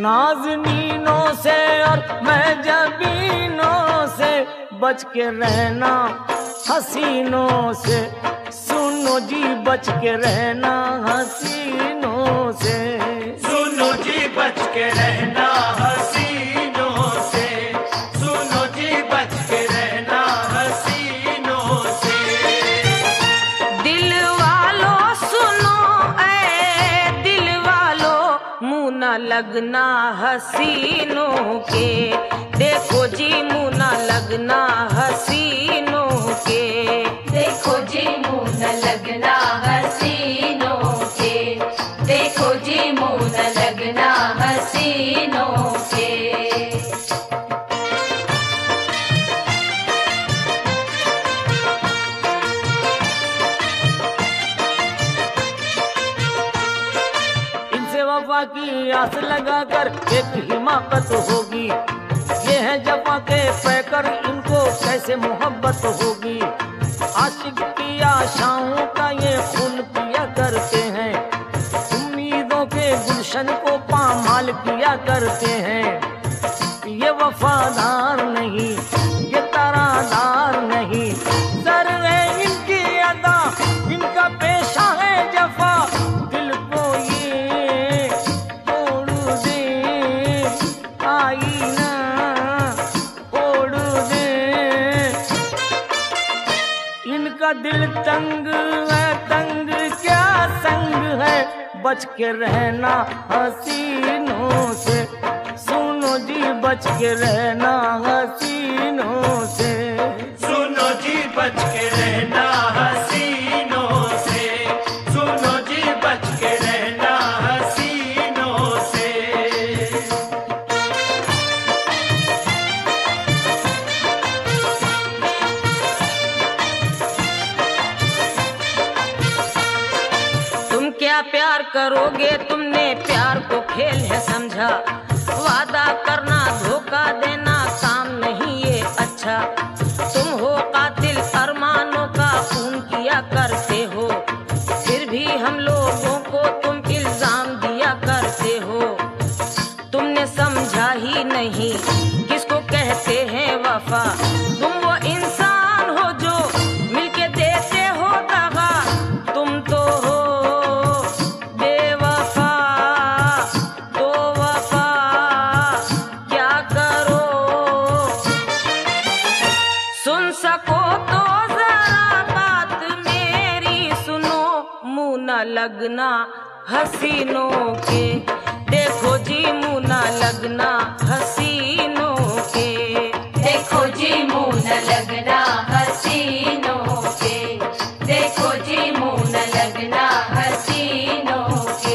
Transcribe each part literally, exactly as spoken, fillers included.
नाज़नीनों से और महजबीनों से बच के रहना, हसीनों से सुनो जी बच के रहना, हसीनों से सुनो जी बच के रहना, हसीनों से सुनो जी बच के रहना, हसीनों से। दिल वालों सुनो ऐ दिल वालों, मुँह न लगना हसीनों के, देखो जी मुँह न लगना हसीनों के, देखो जी मुँह न लगना हसीनों के, देखो जी मुँह न लगना हसीनों के। इनसे वफा की आस लगाकर एक हिमाकत होगी, ये है जफा के पैकर इनको कैसे मोहब्बत होगी। आशिक की आशाओं का ये खून पिया करते हैं, उम्मीदों के गुलशन को पामाल किया करते हैं। ये वफादार नहीं, ये तारादार नहीं, ज़र्रे इनकी अदा, इनका पेशा है जफा, दिल को ये तोड़ दे आईना तोड़ दे। इनका दिल तंग है, तंग क्या संग है, बच के रहना हसीनों से, सुनो जी बच के रहना हसीनों से, सुनो जी बच के रहना, हसीनों से सुनो जी बच के रहना, हसीनों से। तुम क्या प्यार करोगे, तुमने प्यार को खेल है समझा, वादा करना धोखा देना काम नहीं ये अच्छा। तुम हो कातिल अरमानों का खून किया करते हो, फिर भी हम लोगों को तुम इल्जाम दिया करते हो। तुमने समझा ही नहीं किसको कहते हैं वफा, तुम वो इंसान हो जो मिलके देते हो दगा, तुम तो हो बेवफा, तो वफा क्या करो। सुन सको तो जरा बात मेरी सुनो, मुँह न लगना हसीनों के, देखो जी मुँह न लगना हसीनों के, देखो जी मुँह न लगना हसीनों के, देखो जी मुँह न लगना हसीनों के।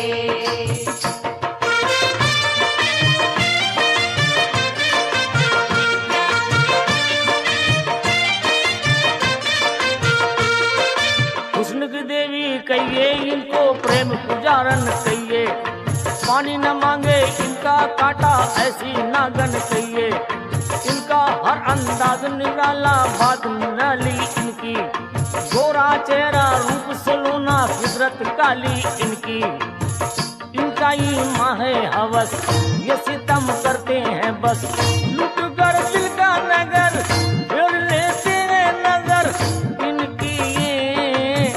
हुस्न की देवी कहिए इनको, प्रेम पुजारन कहिए, पानी न मांगे इनका कांटा ऐसी नागन कहिए। इनका हर अंदाज निराला, बात निराली इनकी, गोरा चेहरा रूप सलोना फितरत काली इनकी। इनका ईमान है हवस, ये सितम करते हैं बस, लुट कर दिल का नगर फिर लेते हैं नजर। इनकी ये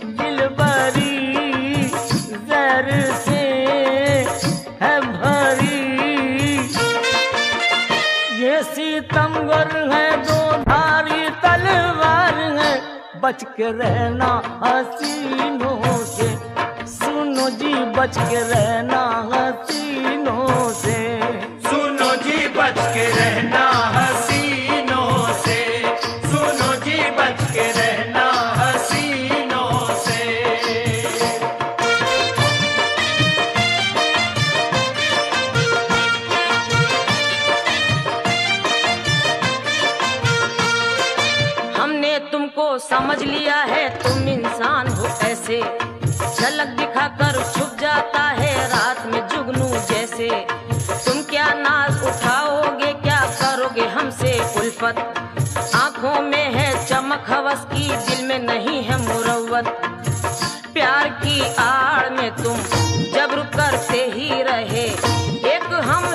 दिलबरी जहर से है भरी, ये सितमगर है दो धारी तलवार है, बच के रहना हसीनों से, सुनो जी बच के रहना हसीनों से, सुनो जी बच के रहना, हसीनों से सुनो जी बच के रहना, हसीनों से। हमने तुमको समझ लिया है, तुम इंसान हो ऐसे, झलक दिखाकर छुप जाता है रात में जुगनू जैसे। तुम क्या नाज उठाओगे, क्या करोगे हमसे उल्फत, आंखों में है चमक हवस की, दिल में नहीं है मुरव्वत। प्यार की आड़ में तुम जबर करते ही रहे, एक हम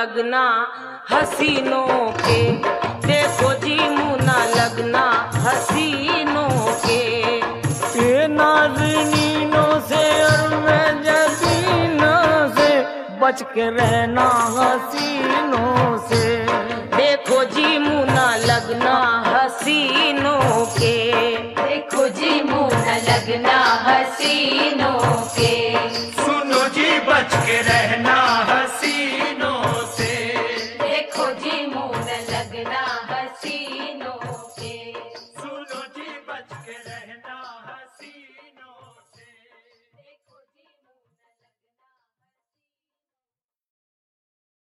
लगना हसीनों के, देखो जी मुँह न लगना हसीनों के। ये नाज़नीनों से और मैं जबीनों से बच के रहना हसीनों से। देखो जी मुँह न लगना हसीनों के, देखो जी मुँह न लगना हसीनों के। सुनो जी बच के रहना